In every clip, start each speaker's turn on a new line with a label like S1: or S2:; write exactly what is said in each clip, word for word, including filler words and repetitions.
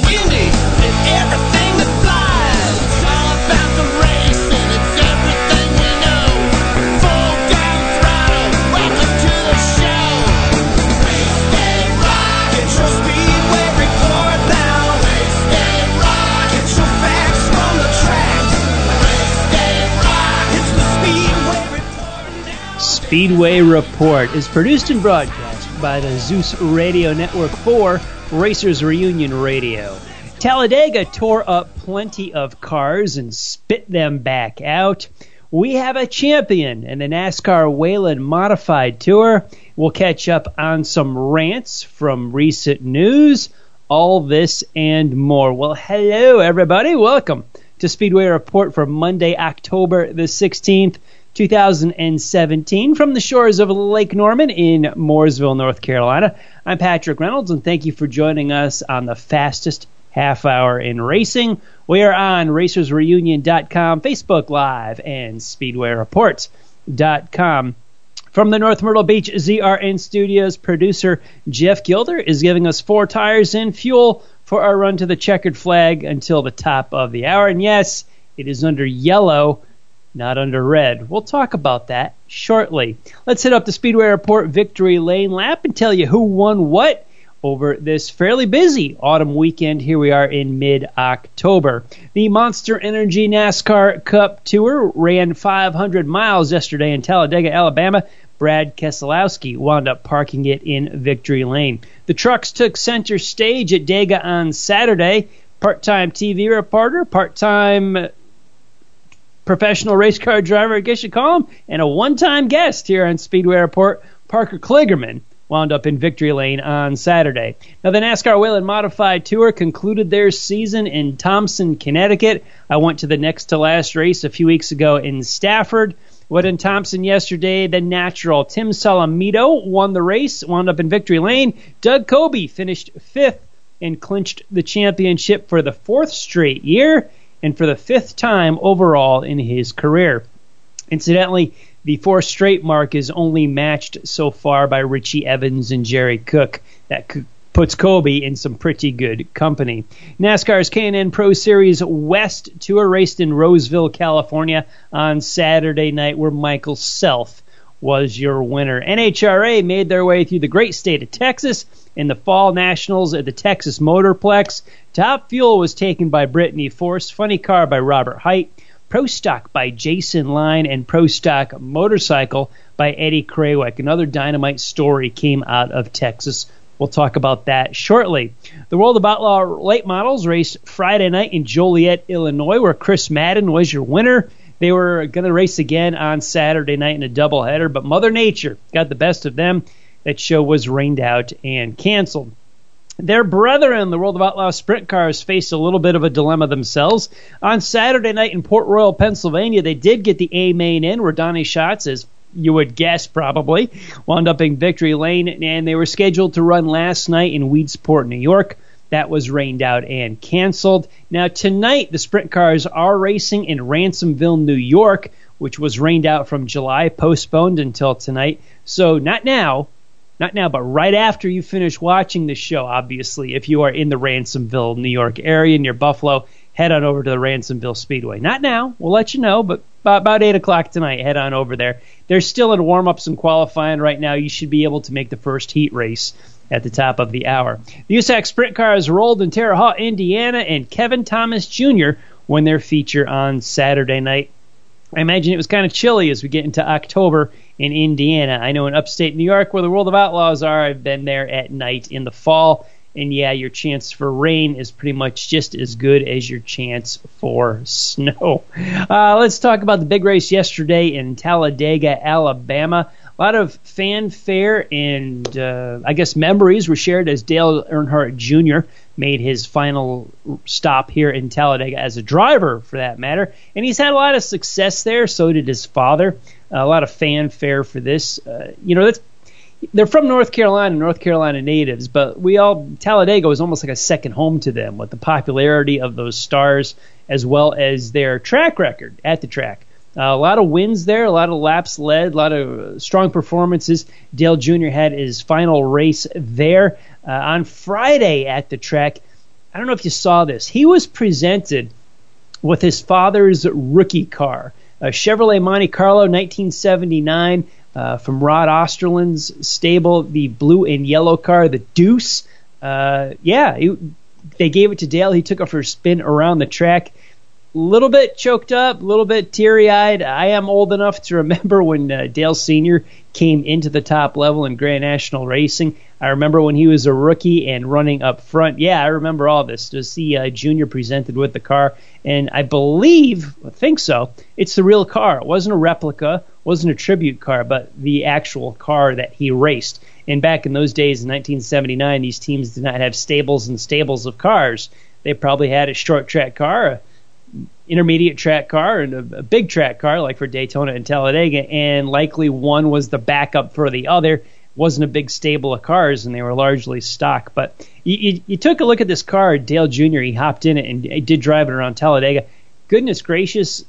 S1: windy and everything that flies. It's all about the racing, it's everything we know. Full down throttle, welcome to the show. Race and rock, it's your Speedway report now. Race and rock, it's your facts from the track. Race and rock, it's the Speedway report now.
S2: Speedway Report is produced and broadcast by the Zeus Radio Network for Racers Reunion Radio. Talladega tore up plenty of cars and spit them back out. We have a champion in the NASCAR Whelen Modified Tour. We'll catch up on some rants from recent news. All this and more. Well, hello, everybody. Welcome to Speedway Report for Monday, October the sixteenth, two thousand seventeen, from the shores of Lake Norman in Mooresville, North Carolina. I'm Patrick Reynolds, and thank you for joining us on the fastest half hour in racing. We are on racers reunion dot com, Facebook Live, and speedway reports dot com. From the North Myrtle Beach Z R N studios, producer Jeff Gilder is giving us four tires and fuel for our run to the checkered flag until the top of the hour. And yes, it is under yellow, not under red. We'll talk about that shortly. Let's hit up the Speedway Report Victory Lane lap and tell you who won what over this fairly busy autumn weekend. Here we are in mid-October. The Monster Energy NASCAR Cup Tour ran five hundred miles yesterday in Talladega, Alabama. Brad Keselowski wound up parking it in Victory Lane. The trucks took center stage at Dega on Saturday. Part-time T V reporter, part-time professional race car driver, I guess you call him, and a one-time guest here on Speedway Report, Parker Kligerman, wound up in Victory Lane on Saturday. Now, the NASCAR Whelen Modified Tour concluded their season in Thompson, Connecticut. I went to the next-to-last race a few weeks ago in Stafford. What in Thompson yesterday, the natural Tim Salamito won the race, wound up in Victory Lane. Doug Coby finished fifth and clinched the championship for the fourth straight year and for the fifth time overall in his career. Incidentally, the four straight mark is only matched so far by Richie Evans and Jerry Cook. That puts Coby in some pretty good company. NASCAR's K and N Pro Series West Tour raced in Roseville, California on Saturday night, where Michael Self was your winner. N H R A made their way through the great state of Texas in the Fall Nationals at the Texas Motorplex. Top Fuel was taken by Brittany Force, Funny Car by Robert Height, Pro Stock by Jason Line, and Pro Stock Motorcycle by Eddie Krawiec. Another dynamite story came out of Texas. We'll talk about that shortly. The World of Outlaw Late Models raced Friday night in Joliet, Illinois, where Chris Madden was your winner. They were going to race again on Saturday night in a doubleheader, but Mother Nature got the best of them. That show was rained out and canceled. Their brethren, the World of Outlaw Sprint Cars, faced a little bit of a dilemma themselves. On Saturday night in Port Royal, Pennsylvania, they did get the A main in, where Donnie Schatz, as you would guess probably, wound up in Victory Lane, and they were scheduled to run last night in Weedsport, New York. That was rained out and canceled. Now, tonight, the Sprint Cars are racing in Ransomville, New York, which was rained out from July, postponed until tonight. So not now, not now, but right after you finish watching the show, obviously, if you are in the Ransomville, New York area near Buffalo, head on over to the Ransomville Speedway. Not now, we'll let you know, but about, about eight o'clock tonight, head on over there. They're still in warm-ups and qualifying right now. You should be able to make the first heat race at the top of the hour. The U S A C Sprint Cars rolled in Terre Haute, Indiana, and Kevin Thomas Junior won their feature on Saturday night. I imagine it was kind of chilly as we get into October in Indiana. I know in upstate New York, where the World of Outlaws are, I've been there at night in the fall. And yeah, your chance for rain is pretty much just as good as your chance for snow. Uh, let's talk about the big race yesterday in Talladega, Alabama. A lot of fanfare and, uh, I guess, memories were shared as Dale Earnhardt Junior made his final stop here in Talladega as a driver, for that matter. And he's had a lot of success there. So did his father. Uh, a lot of fanfare for this. Uh, you know, that's They're from North Carolina, North Carolina natives, but we all, Talladega was almost like a second home to them with the popularity of those stars as well as their track record at the track. Uh, a lot of wins there, a lot of laps led, a lot of strong performances. Dale Junior had his final race there. Uh, on Friday at the track, I don't know if you saw this. He was presented with his father's rookie car, a Chevrolet Monte Carlo nineteen seventy-nine uh, from Rod Osterland's stable, the blue and yellow car, the Deuce. Uh, yeah, he, they gave it to Dale. He took it for a spin around the track. A little bit choked up, a little bit teary-eyed. I am old enough to remember when uh, Dale Senior came into the top level in Grand National Racing. I remember when he was a rookie and running up front. Yeah, I remember all this. To see uh, Junior presented with the car, and I believe, I think so, it's the real car. It wasn't a replica, wasn't a tribute car, but the actual car that he raced. And back in those days, in nineteen seventy-nine, these teams did not have stables and stables of cars. They probably had a short track car, a intermediate track car, and a, a big track car like for Daytona and Talladega, and likely one was the backup for the other. Wasn't a big stable of cars, and they were largely stock. But you, you, you took a look at this car, Dale Junior He hopped in it and he did drive it around Talladega. Goodness gracious,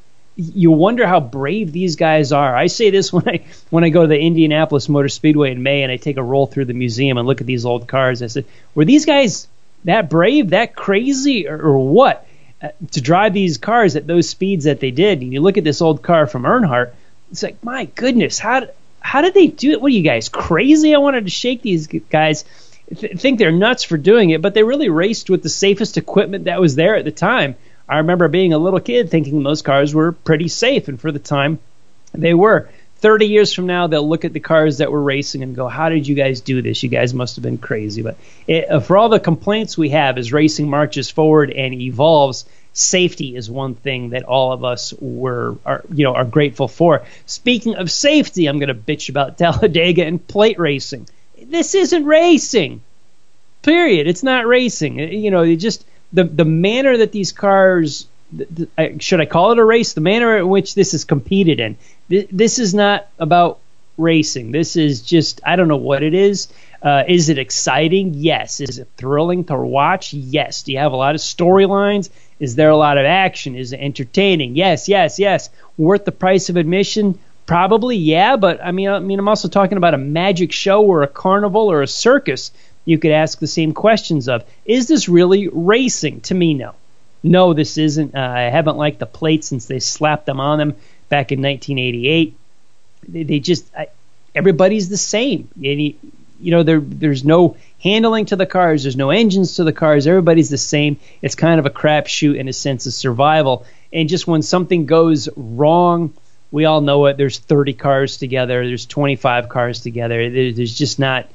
S2: you wonder how brave these guys are. I say this when I when I go to the Indianapolis Motor Speedway in May and I take a roll through the museum and look at these old cars. I said, were these guys that brave, that crazy, or, or what? Uh, to drive these cars at those speeds that they did. And you look at this old car from Earnhardt, it's like, my goodness, how how did they do it? What are you guys, crazy? I wanted to shake these guys. Th- think they're nuts for doing it, but they really raced with the safest equipment that was there at the time. I remember being a little kid thinking those cars were pretty safe, and for the time, they were. thirty years from now, they'll look at the cars that were racing and go, how did you guys do this? You guys must have been crazy. But it, uh, for all the complaints we have as racing marches forward and evolves, safety is one thing that all of us were, are, you know, are grateful for. Speaking of safety, I'm going to bitch about Talladega and plate racing. This isn't racing. Period. It's not racing. You know, it just the the manner that these cars, the, the, should I call it a race? The manner in which this is competed in. Th- this is not about racing. This is just, I don't know what it is. Uh, is it exciting? Yes. Is it thrilling to watch? Yes. Do you have a lot of storylines? Is there a lot of action? Is it entertaining? Yes, yes, yes. Worth the price of admission? Probably, yeah. But I mean, I mean, I'm also talking about a magic show or a carnival or a circus. You could ask the same questions of, is this really racing? To me, no. No, this isn't. Uh, I haven't liked the plates since they slapped them on them back in nineteen eighty-eight. They, they just, I, everybody's the same. You, you know, there there's no handling to the cars. There's no engines to the cars. Everybody's the same. It's kind of a crapshoot in a sense of survival. And just when something goes wrong, we all know it. There's thirty cars together. There's twenty-five cars together. There, there's just not,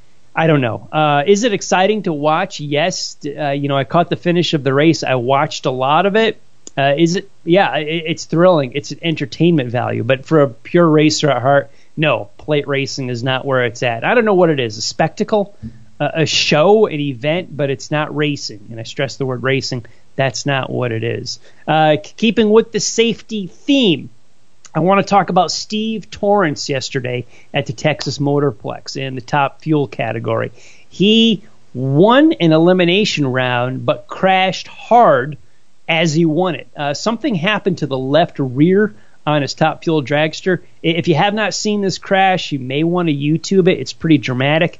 S2: I don't know. Uh, is it exciting to watch? Yes. Uh, you know, I caught the finish of the race. I watched a lot of it. Uh, is it? Yeah, it, it's thrilling. It's an entertainment value. But for a pure racer at heart, no, plate racing is not where it's at. I don't know what it is. A spectacle, uh, a show, an event, but it's not racing. And I stress the word racing. That's not what it is. Uh, keeping with the safety theme, I want to talk about Steve Torrence yesterday at the Texas Motorplex in the top fuel category. He won an elimination round, but crashed hard as he won it. Uh, something happened to the left rear on his top fuel dragster. If you have not seen this crash, you may want to YouTube it. It's pretty dramatic.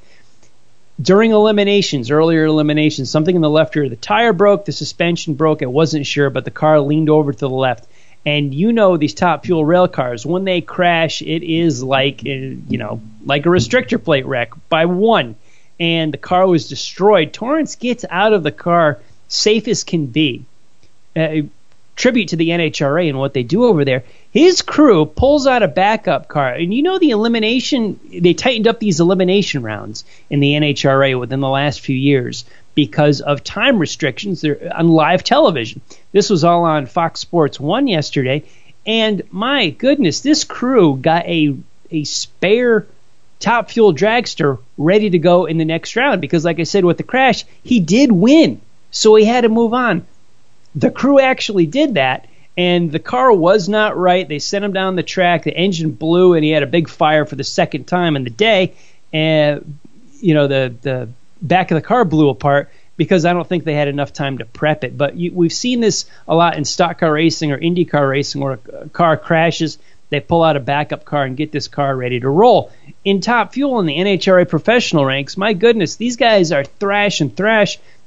S2: During eliminations, earlier eliminations, something in the left rear, the tire broke, the suspension broke, I wasn't sure, but the car leaned over to the left. And you know these top fuel rail cars, when they crash, it is like, you know, like a restrictor plate wreck by one. And the car was destroyed. Torrence gets out of the car safe as can be. Uh, tribute to the N H R A and what they do over there. His crew pulls out a backup car. And you know the elimination, they tightened up these elimination rounds in the N H R A within the last few years because of time restrictions. They're on live television. This was all on Fox Sports one yesterday. And my goodness, this crew got a a spare top fuel dragster ready to go in the next round because, like I said, with the crash, he did win. So he had to move on. The crew actually did that, and the car was not right. They sent him down the track. The engine blew, and he had a big fire for the second time in the day. And, you know, the, the back of the car blew apart because I don't think they had enough time to prep it. But you, we've seen this a lot in stock car racing or IndyCar racing where a car crashes, they pull out a backup car and get this car ready to roll. In top fuel in the N H R A professional ranks, my goodness, these guys are thrash and thrash.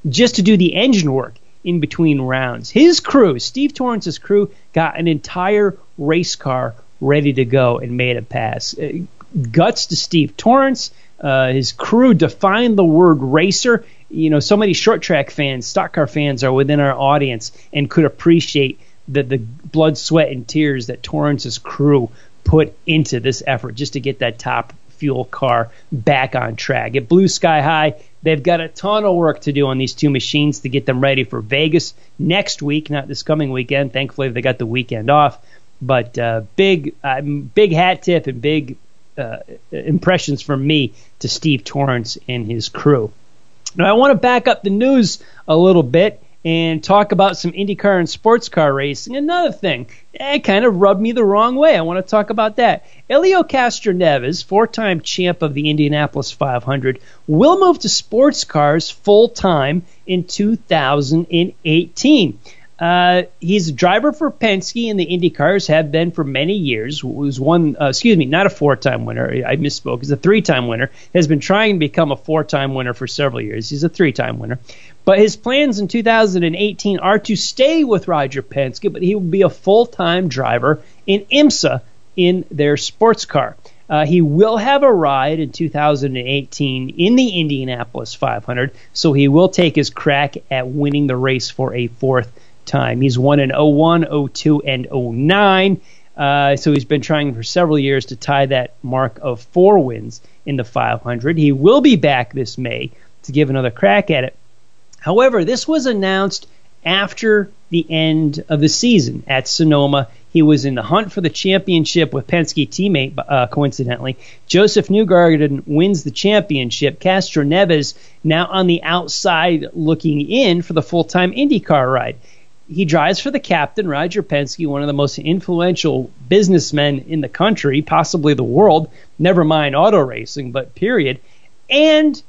S2: just to do the engine work in between rounds. His crew, Steve Torrance's crew, got an entire race car ready to go and made it pass. Uh, guts to Steve Torrance. Uh, his crew defined the word racer. You know, so many short track fans, stock car fans are within our audience and could appreciate the, the blood, sweat, and tears that Torrance's crew put into this effort just to get that top fuel car back on track. It blew sky high. They've got a ton of work to do on these two machines to get them ready for Vegas next week, not this coming weekend. Thankfully, they got the weekend off. But uh, big, uh, big hat tip and big uh, impressions from me to Steve Torrance and his crew. Now, I want to back up the news a little bit and talk about some IndyCar and sports car racing. Another thing, it kind of rubbed me the wrong way. I want to talk about that. Helio Castroneves, four-time champ of the Indianapolis five hundred, will move to sports cars full-time in two thousand eighteen. Uh, he's a driver for Penske, and the IndyCars have been for many years. Was one, uh, excuse me, not a four-time winner. I misspoke. He's a three-time winner. Has been trying to become a four-time winner for several years. He's a three-time winner. But his plans in two thousand eighteen are to stay with Roger Penske, but he will be a full-time driver in IMSA in their sports car. Uh, he will have a ride in two thousand eighteen in the Indianapolis five hundred, so he will take his crack at winning the race for a fourth time. He's won in oh one, oh two, and oh nine, uh, so he's been trying for several years to tie that mark of four wins in the five hundred. He will be back this May to give another crack at it. However, this was announced after the end of the season at Sonoma. He was in the hunt for the championship with Penske teammate, uh, coincidentally. Joseph Newgarden wins the championship. Castroneves now on the outside looking in for the full-time IndyCar ride. He drives for the captain, Roger Penske, one of the most influential businessmen in the country, possibly the world, never mind auto racing, but period. And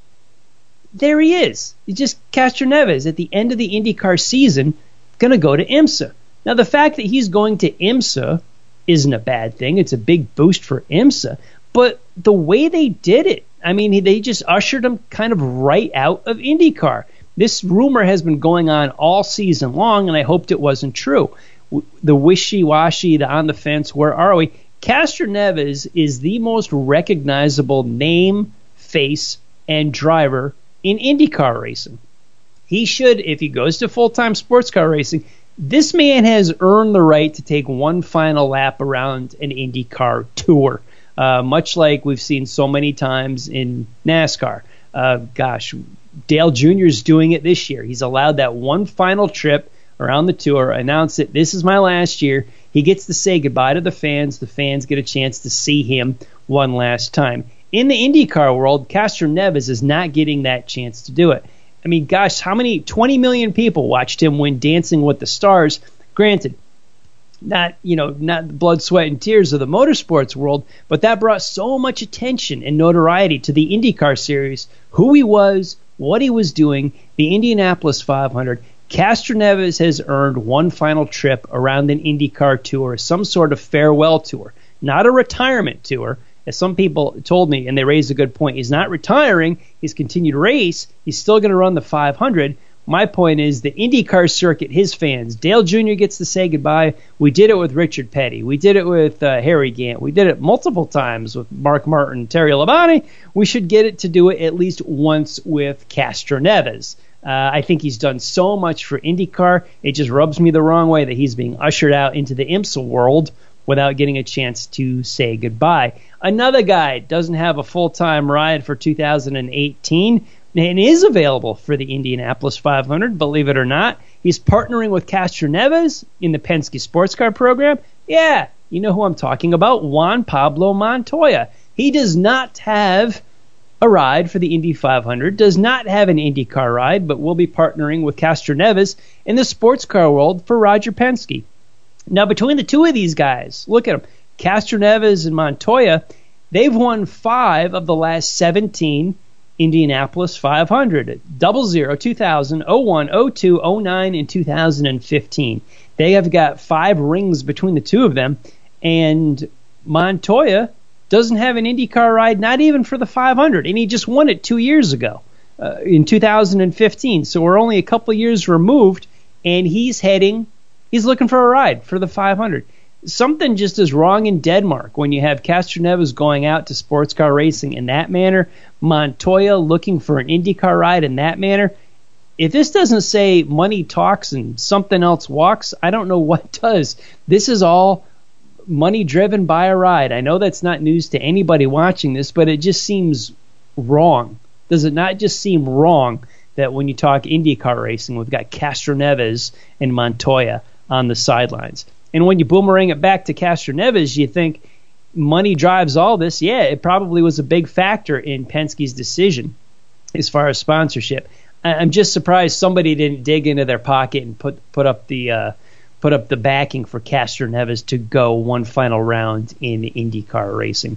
S2: there he is. He's just Castroneves at the end of the IndyCar season, going to go to IMSA. Now, the fact that he's going to IMSA isn't a bad thing. It's a big boost for IMSA. But the way they did it, I mean, they just ushered him kind of right out of IndyCar. This rumor has been going on all season long, and I hoped it wasn't true. The wishy-washy, the on-the-fence, where are we? Castroneves is the most recognizable name, face, and driver in IndyCar racing. He should, if he goes to full-time sports car racing, this man has earned the right to take one final lap around an IndyCar tour, uh, much like we've seen so many times in NASCAR. Uh, gosh, Dale Junior is doing it this year. He's allowed that one final trip around the tour, announce it, this is my last year. He gets to say goodbye to the fans. The fans get a chance to see him one last time. In the IndyCar world, Castroneves is not getting that chance to do it. I mean, gosh, how many, twenty million people watched him win Dancing with the Stars? Granted, not, you know, not the blood, sweat, and tears of the motorsports world, but that brought so much attention and notoriety to the IndyCar series, who he was, what he was doing, the Indianapolis five hundred. Castroneves has earned one final trip around an IndyCar tour, some sort of farewell tour, not a retirement tour. As some people told me, and they raised a good point, he's not retiring. He's continued to race. He's still going to run the five hundred. My point is the IndyCar circuit, his fans, Dale Junior gets to say goodbye. We did it with Richard Petty. We did it with uh, Harry Gant. We did it multiple times with Mark Martin, Terry Labonte. We should get it to do it at least once with Castroneves. Uh, I think he's done so much for IndyCar. It just rubs me the wrong way that he's being ushered out into the IMSA world without getting a chance to say goodbye. Another guy doesn't have a full-time ride for two thousand eighteen and is available for the Indianapolis five hundred, believe it or not. He's partnering with Castroneves in the Penske Sports Car program. Yeah, you know who I'm talking about, Juan Pablo Montoya. He does not have a ride for the Indy five hundred, does not have an IndyCar ride, but will be partnering with Castroneves in the sports car world for Roger Penske. Now, between the two of these guys, look at them, Castroneves and Montoya, they've won five of the last seventeen Indianapolis five hundred. Double zero, two thousand, oh one, oh two, oh nine, and two thousand fifteen. They have got five rings between the two of them, and Montoya doesn't have an IndyCar ride, not even for the five hundred, and he just won it two years ago. uh, in two thousand fifteen. So we're only a couple years removed, and he's heading, he's looking for a ride for the five hundred. Something just is wrong in Denmark when you have Castroneves going out to sports car racing in that manner, Montoya looking for an IndyCar ride in that manner. If this doesn't say money talks and something else walks, I don't know what does. This is all money driven by a ride. I know that's not news to anybody watching this, but it just seems wrong. Does it not just seem wrong that when you talk IndyCar racing, we've got Castroneves and Montoya on the sidelines? And when you boomerang it back to Castroneves, you think money drives all this. Yeah, it probably was a big factor in Penske's decision as far as sponsorship. I'm just surprised somebody didn't dig into their pocket and put put up the uh, put up the backing for Castroneves to go one final round in IndyCar racing.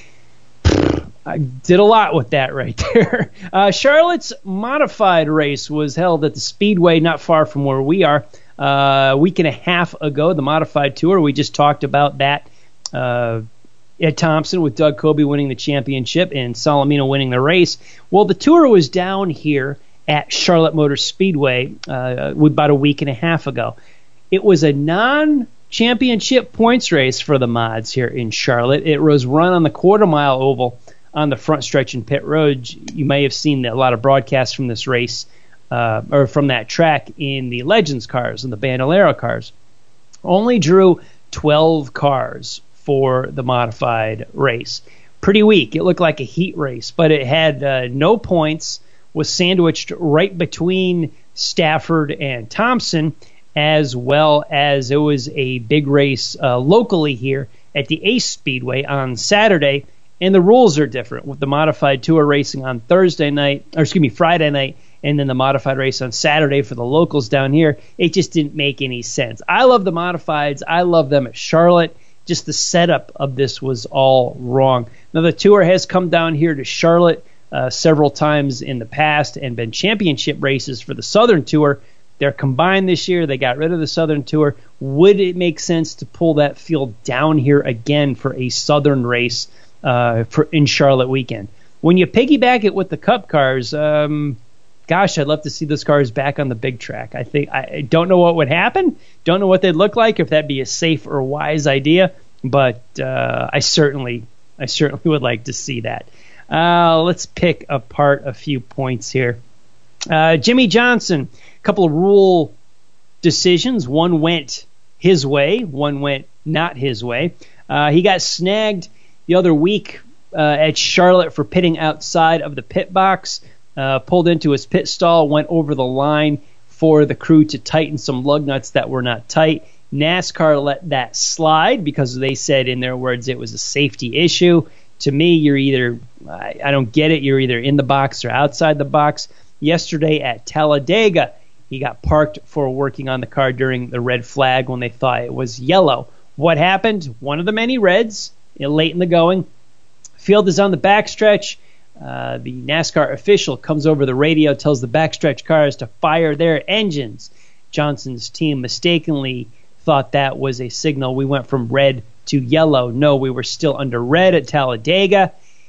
S2: I did a lot with that right there. Uh, Charlotte's modified race was held at the Speedway not far from where we are. Uh, a week and a half ago, the modified tour. We just talked about that. Uh, Ed Thompson with Doug Coby winning the championship and Solomino winning the race. Well, the tour was down here at Charlotte Motor Speedway uh, about a week and a half ago. It was a non-championship points race for the mods here in Charlotte. It was run on the quarter mile oval on the front stretch in pit road. You may have seen a lot of broadcasts from this race Uh, or from that track in the Legends cars and the Bandolero cars. Only drew twelve cars for the modified race. Pretty weak. It looked like a heat race, but it had uh, no points, was sandwiched right between Stafford and Thompson, as well as it was a big race uh, locally here at the Ace Speedway on Saturday, and the rules are different with the modified tour racing on Thursday night, or excuse me, Friday night, and then the modified race on Saturday for the locals down here. It just didn't make any sense. I love the modifieds. I love them at Charlotte. Just the setup of this was all wrong. Now, the tour has come down here to Charlotte uh, several times in the past and been championship races for the Southern Tour. They're combined this year. They got rid of the Southern Tour. Would it make sense to pull that field down here again for a Southern race uh, for in Charlotte weekend? When you piggyback it with the Cup cars, um, gosh, I'd love to see those cars back on the big track. I think I don't know what would happen. Don't know what they'd look like, if that'd be a safe or wise idea. But uh, I certainly, I certainly would like to see that. Uh, let's pick apart a few points here. Uh, Jimmy Johnson, a couple of rule decisions. One went his way. One went not his way. Uh, he got snagged the other week uh, at Charlotte for pitting outside of the pit box. Uh, pulled into his pit stall, went over the line for the crew to tighten some lug nuts that were not tight. NASCAR let that slide because they said in their words it was a safety issue. To me, you're either, I, I don't get it, you're either in the box or outside the box. Yesterday at Talladega, he got parked for working on the car during the red flag when they thought it was yellow. What happened? One of the many reds late in the going. Field is on the backstretch. Uh, the NASCAR official comes over the radio, tells the backstretch cars to fire their engines. Johnson's team mistakenly thought that was a signal. We went from red to yellow. No, we were still under red at Talladega.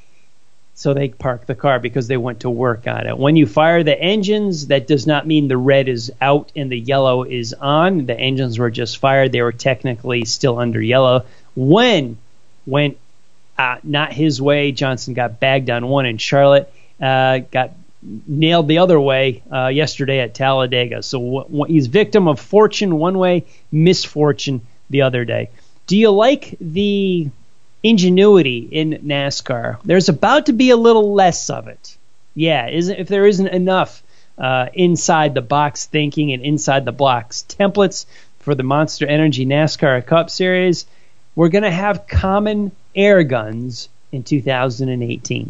S2: So they parked the car because they went to work on it. When you fire the engines, that does not mean the red is out and the yellow is on. The engines were just fired. They were technically still under yellow. When went Uh, not his way. Johnson got bagged on one in Charlotte, uh, got nailed the other way uh, yesterday at Talladega. So w- w- he's victim of fortune one way, misfortune the other day. Do you like the ingenuity in NASCAR? There's about to be a little less of it. Yeah, isn't if there isn't enough uh, inside the box thinking and inside the box templates for the Monster Energy NASCAR Cup Series, we're going to have common air guns in two thousand eighteen.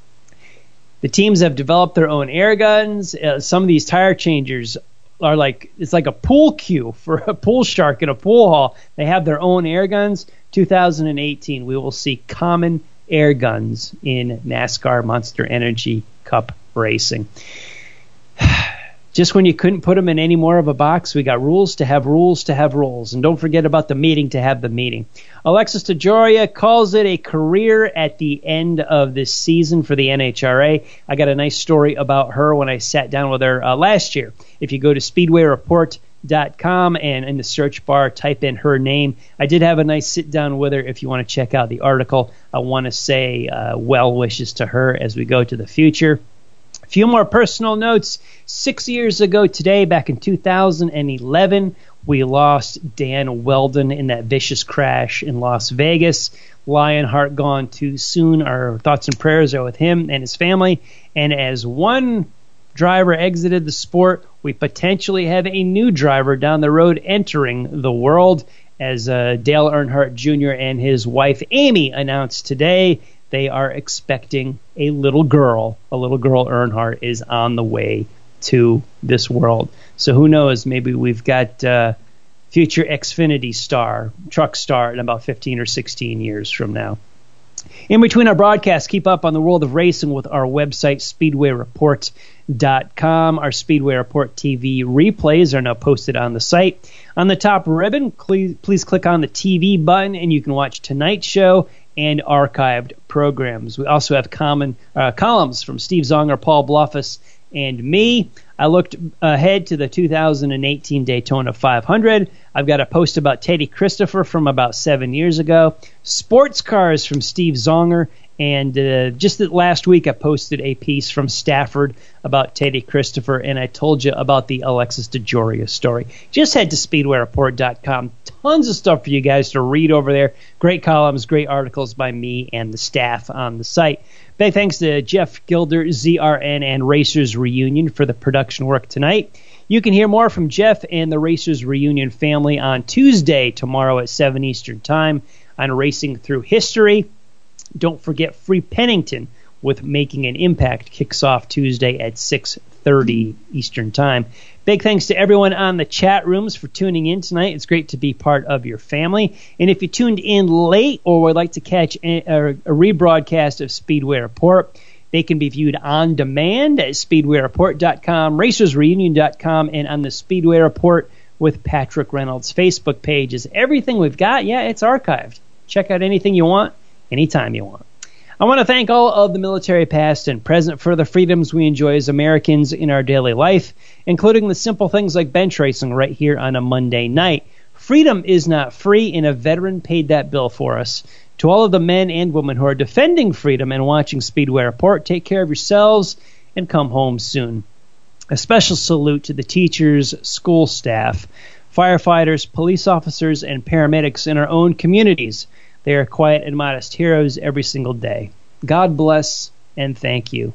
S2: The teams have developed their own air guns. Uh, some of these tire changers are like, it's like a pool cue for a pool shark in a pool hall. They have their own air guns. two thousand eighteen, we will see common air guns in NASCAR Monster Energy Cup racing. Just when you couldn't put them in any more of a box, we got rules to have rules to have rules. And don't forget about the meeting to have the meeting. Alexis DeJoria calls it a career at the end of this season for the N H R A. I got a nice story about her when I sat down with her uh, last year. If you go to speedway report dot com and in the search bar type in her name, I did have a nice sit down with her. If you want to check out the article, I want to say uh, well wishes to her as we go to the future. A few more personal notes. Six years ago today, back in two thousand eleven, we lost Dan Weldon in that vicious crash in Las Vegas. Lionheart gone too soon. Our thoughts and prayers are with him and his family. And as one driver exited the sport, we potentially have a new driver down the road entering the world, as uh, Dale Earnhardt Junior and his wife Amy announced today they are expecting a little girl. A little girl Earnhardt is on the way to this world. So who knows, maybe we've got uh, future Xfinity star, truck star in about fifteen or sixteen years from now. In between our broadcasts, keep up on the world of racing with our website, speedway report dot com. Our Speedway Report T V replays are now posted on the site. On the top ribbon, please, please click on the T V button, and you can watch tonight's show and archived programs. We also have common uh, columns from Steve Zonger, Paul Bluffus, and me. I looked ahead to the two thousand eighteen Daytona five hundred. I've got a post about Teddy Christopher from about seven years ago. Sports cars from Steve Zonger. And uh, just last week, I posted a piece from Stafford about Teddy Christopher, and I told you about the Alexis DeJoria story. Just head to speedway report dot com. Tons of stuff for you guys to read over there. Great columns, great articles by me and the staff on the site. Big thanks to Jeff Gilder, Z R N, and Racers Reunion for the production work tonight. You can hear more from Jeff and the Racers Reunion family on Tuesday, tomorrow at seven Eastern Time on Racing Through History. Don't forget Free Pennington with Making an Impact kicks off Tuesday at six thirty Eastern Time. Big thanks to everyone on the chat rooms for tuning in tonight. It's great to be part of your family. And if you tuned in late or would like to catch a, a, a rebroadcast of Speedway Report, they can be viewed on demand at speedway report dot com, racers reunion dot com, and on the Speedway Report with Patrick Reynolds Facebook page. Is everything we've got? Yeah, it's archived. Check out anything you want, anytime you want. I want to thank all of the military past and present for the freedoms we enjoy as Americans in our daily life, including the simple things like bench racing right here on a Monday night. Freedom is not free, and a veteran paid that bill for us. To all of the men and women who are defending freedom and watching Speedway Report, take care of yourselves and come home soon. A special salute to the teachers, school staff, firefighters, police officers, and paramedics in our own communities. They are quiet and modest heroes every single day. God bless and thank you.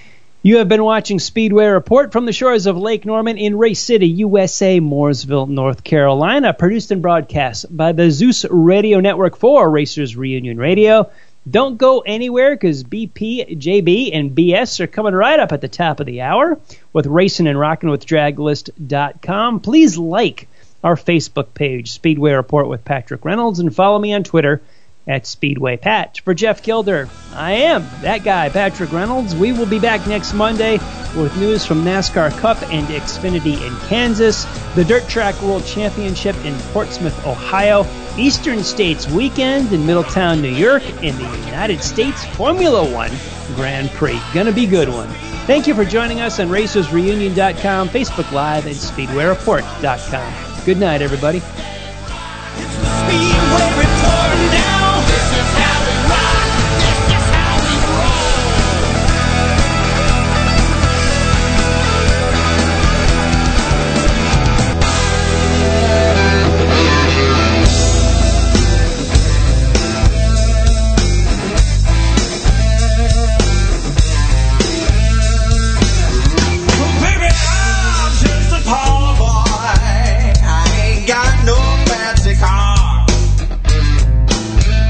S2: You have been watching Speedway Report from the shores of Lake Norman in Race City, U S A, Mooresville, North Carolina, produced and broadcast by the Zeus Radio Network for Racers Reunion Radio. Don't go anywhere because B P, J B, and B S are coming right up at the top of the hour with Racing and Rockin' with Draglist dot com. Please like our Facebook page, Speedway Report with Patrick Reynolds, and follow me on Twitter at Speedway Pat. For Jeff Gilder, I am that guy, Patrick Reynolds. We will be back next Monday with news from NASCAR Cup and Xfinity in Kansas, the Dirt Track World Championship in Portsmouth, Ohio, Eastern States Weekend in Middletown, New York, and the United States Formula One Grand Prix. Gonna be a good one. Thank you for joining us on racers reunion dot com, Facebook Live, and speedway report dot com. Good night, everybody.
S1: It's the Speedway